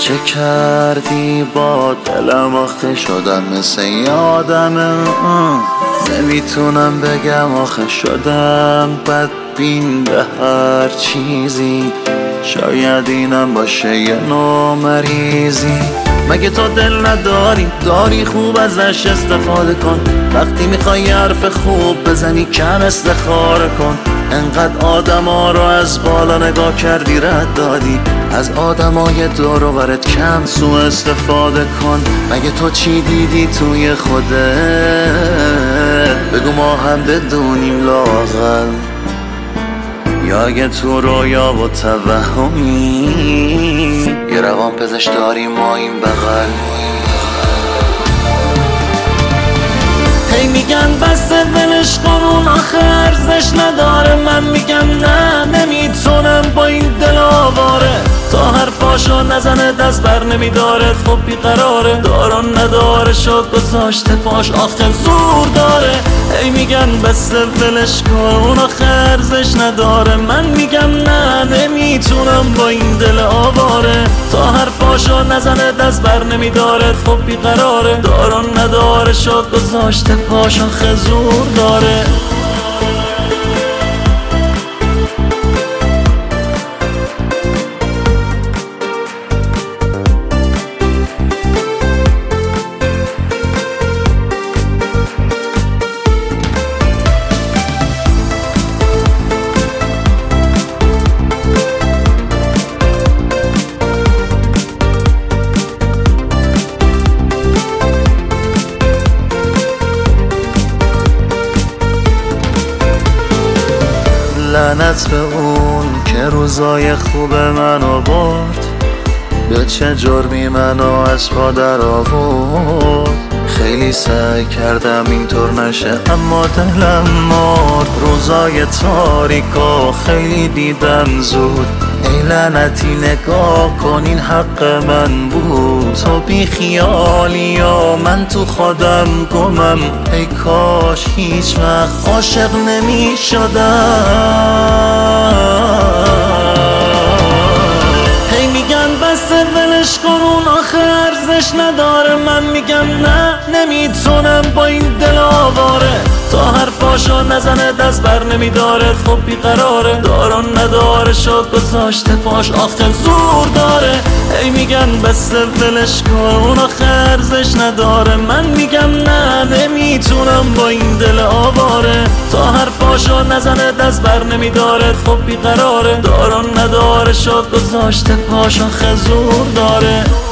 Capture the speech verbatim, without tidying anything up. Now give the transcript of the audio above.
چه کردی با دلم آخه شدم مثل یادمه. نمیتونم بگم آخه شدم بدبین به هر چیزی. شاید اینم باشه یه نوع مریضی. مگه تو دل نداری؟ داری خوب ازش استفاده کن. وقتی میخوای حرف خوب بزنی کم استخاره کن. انقدر آدم ها رو از بالا نگاه کردی رد دادی. از آدم های دور و برت کم سو استفاده کن. مگه تو چی دیدی توی خودت؟ بگو ما هم بدونیم لااقل. یا اگه تو رویا و توهمی یه روان پزشک داریم ما این بغل. هی میگن بسته ولش کن اون آخه ارزش نداره. من میگم نه نمیتونم با این دل آواره. تا حرفاشو نزنه دست بر نمیداره. خب بیقراره داران نداره شد گذاشته پاش آخه زور داره. هی میگن بسته ولش کن اون آخه ارزش نداره. من میگم نه نمیتونم با این دل آواره. تا حرفاشو نزنه دست بر نمیداره. خب بیقراره داران نداره شد گذاشته پاش آخه زور داره. لعنت به اون که روزای خوب منو برد. به چه جرمی منو از پا در آورد. خیلی سعی کردم اینطور نشه اما دلم مرد. روزای تاریکو خیلی دیدم زود. ای لعنتی نگاه کن این حق من بود. تو بی خیالی و من تو خودم گمم. ای کاش هیچ وقت عاشق نمی شدم. هی میگن بسته ولش کن اون آخه ارزش نداره. من میگم نه نمیتونم با این دل آواره. تا حرفاشو نزنه دست بر نمیداره. خب بیقراره داران نداره شد گذاشته پاش آخه زور داره. هی میگن بسته ولش کن اون آخه ارزش نداره. من میگم نه نمیتونم با این دل آواره. تا حرفاشو نزنه دست بر نمیداره. خب بیقراره داران نداره شد گذاشته پاش آخه زور داره.